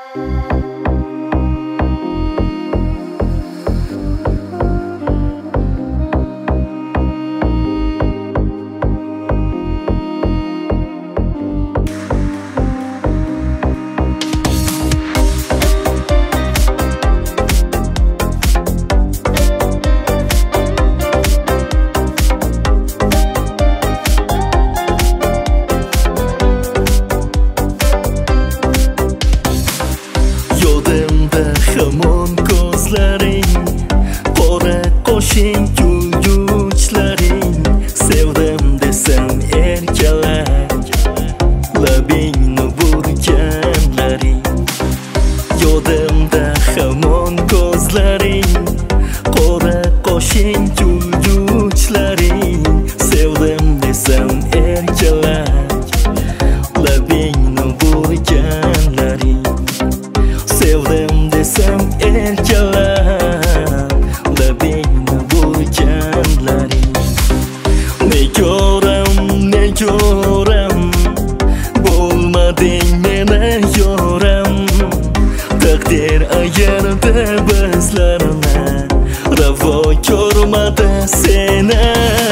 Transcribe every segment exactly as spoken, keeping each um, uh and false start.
Hamon ko'zlaring, qora qoshing, kulguchlaring, sevdim desam erkalak, labingni burganlaring. Yodimda hamon ko'zlaring, qora qoshing, kulguchlaring, sevdim desam erkalak, labingni burganlaring. Sevdim desam erkalab, labingni burganlaring. Ne ko'ram, ne ko'ram, bo'lmading meni yoram. Taqdir ayirdi bizlarni, ravo ko'rmadi seni.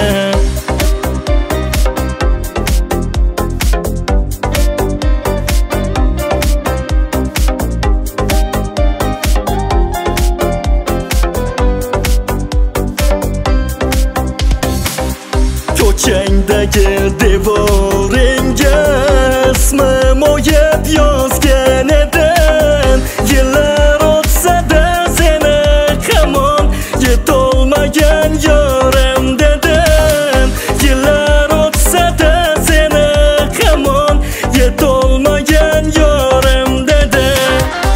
Ko'changdagi devoringga ismim o'yib yozgan edim. Yillar o'tsa-da seni hamon yetolmagan yorim dedim. Yillar o'tsa-da seni hamon yetolmagan yorim dedim.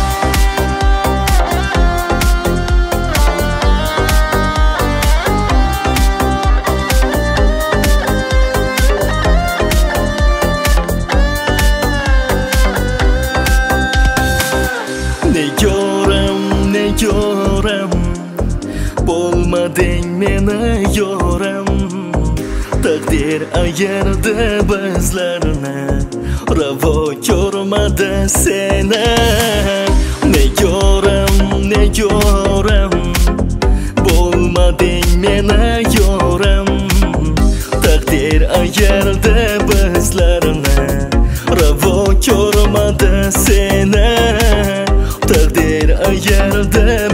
Ne ko'ram, ne ko'ram, bo'lmading meni yoram. Taqdir ayirdi bizlarni, ravo ko'rmadi seni. Ne ko'ram, ne ko'ram, bo'lmading meni yoram. Taqdir ayirdi bizlarni, ravo ko'rmadi seni. Taqdir ayirdi